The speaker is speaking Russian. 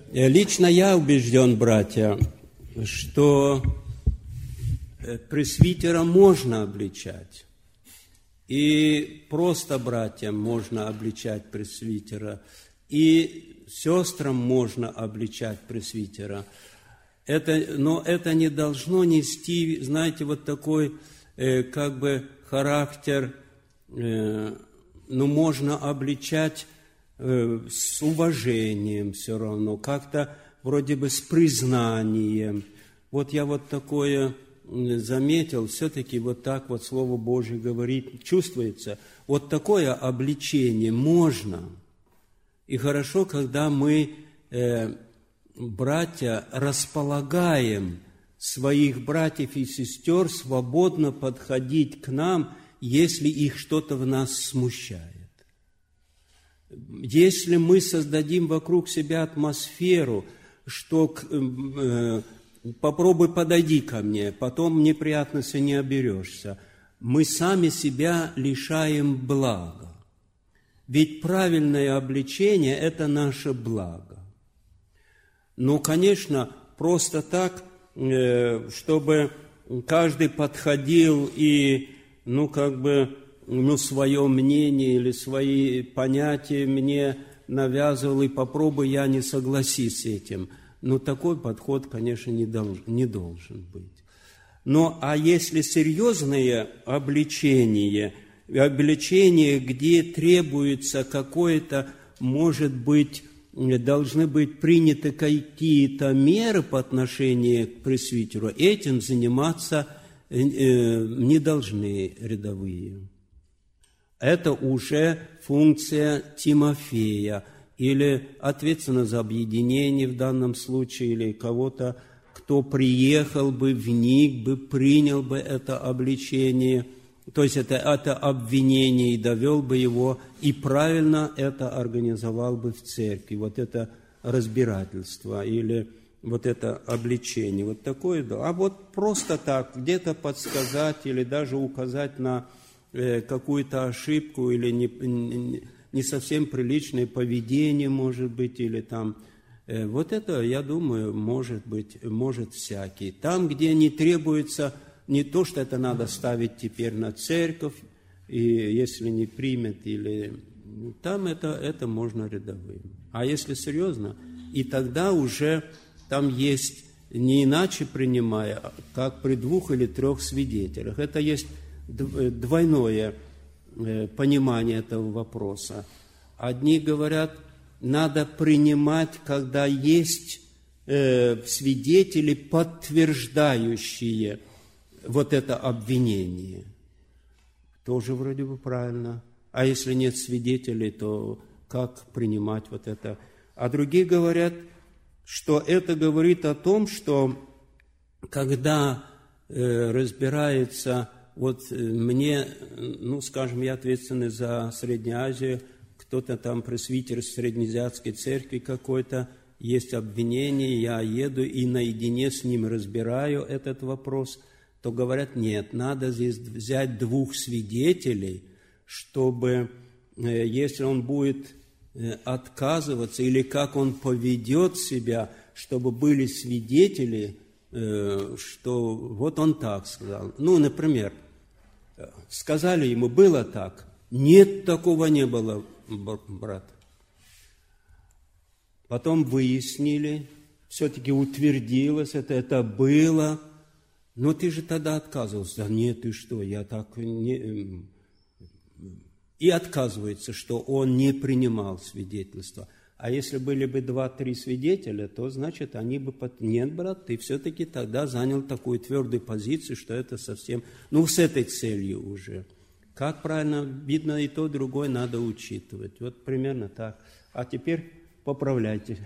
Лично я убежден, братья, что пресвитера можно обличать. И просто братьям можно обличать пресвитера, и сестрам можно обличать пресвитера. Но это не должно нести, знаете, вот такой характер, можно обличать с уважением все равно, как-то вроде бы с признанием. Вот я вот такое заметил, все-таки вот так вот Слово Божие говорит, чувствуется, вот такое обличение можно. И хорошо, когда мы, братья, располагаем своих братьев и сестер свободно подходить к нам, если их что-то в нас смущает. Если мы создадим вокруг себя атмосферу, что попробуй подойди ко мне, потом неприятности не оберешься, мы сами себя лишаем блага. Ведь правильное обличение – это наше благо. Но, конечно, просто так, чтобы каждый подходил и, свое мнение или свои понятия мне навязывал, и попробуй я не согласись с этим. Но такой подход, конечно, не должен быть. А если серьезное обличение, где требуется какое-то, может быть, должны быть приняты какие-то меры по отношению к пресвитеру, этим заниматься не должны рядовые. Это уже функция Тимофея, или ответственно за объединение в данном случае, или кого-то, кто приехал бы, вник бы, принял бы это обличение, то есть это обвинение, и довел бы его, и правильно это организовал бы в церкви. Вот это разбирательство или вот это обличение. Вот такое, да. А вот просто так, где-то подсказать или даже указать на какую-то ошибку или не совсем приличное поведение, может быть, или там. Вот это, я думаю, может всякий. Там, где не требуется, не то, что это надо ставить теперь на церковь, и если не примет, или там это можно рядовым. А если серьезно, и тогда уже там есть, не иначе принимая, как при 2 или 3 свидетелях. Это есть двойное понимание этого вопроса. Одни говорят, надо принимать, когда есть свидетели, подтверждающие вот это обвинение. Тоже вроде бы правильно. А если нет свидетелей, то как принимать вот это? А другие говорят, что это говорит о том, что когда разбирается, вот мне, я ответственный за Среднюю Азию, кто-то там пресвитер Среднеазиатской церкви какой-то, есть обвинение, я еду и наедине с ним разбираю этот вопрос, то говорят, нет, надо здесь взять 2 свидетелей, чтобы, если он будет отказываться, или как он поведет себя, чтобы были свидетели, что вот он так сказал. Например, сказали ему, было так. Нет, такого не было, брат. Потом выяснили, все-таки утвердилось, это было. Но ты же тогда отказывался. Да нет, ты что, я так не... И отказывается, что он не принимал свидетельства. А если были бы 2-3 свидетеля, то, значит, они бы... Нет, брат, ты все-таки тогда занял такую твердую позицию, что это совсем... с этой целью уже. Как правильно, видно, и то, и другое надо учитывать. Вот примерно так. А теперь поправляйте.